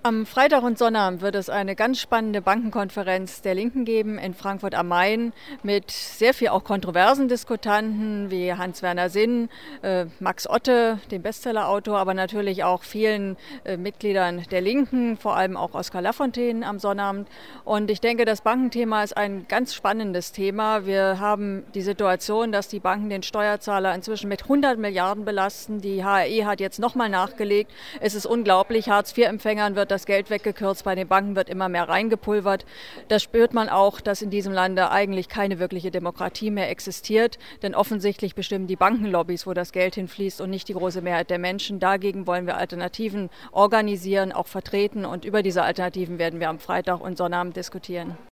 Am Freitag und Sonnabend wird es eine ganz spannende Bankenkonferenz der Linken geben in Frankfurt am Main mit sehr viel auch kontroversen Diskutanten wie Hans-Werner Sinn, Max Otte, dem Bestsellerautor, aber natürlich auch vielen Mitgliedern der Linken, vor allem auch Oskar Lafontaine am Sonnabend. Und ich denke, das Bankenthema ist ein ganz spannendes Thema. Wir haben die Situation, dass die Banken den Steuerzahler inzwischen mit 100 Milliarden belasten. Die HRI hat jetzt nochmal nachgelegt. Es ist unglaublich, Hartz-IV-Empfängern wird das Geld weggekürzt, bei den Banken wird immer mehr reingepulvert. Da spürt man auch, dass in diesem Lande eigentlich keine wirkliche Demokratie mehr existiert, denn offensichtlich bestimmen die Bankenlobbys, wo das Geld hinfließt und nicht die große Mehrheit der Menschen. Dagegen wollen wir Alternativen organisieren, auch vertreten und über diese Alternativen werden wir am Freitag und Sonnabend diskutieren.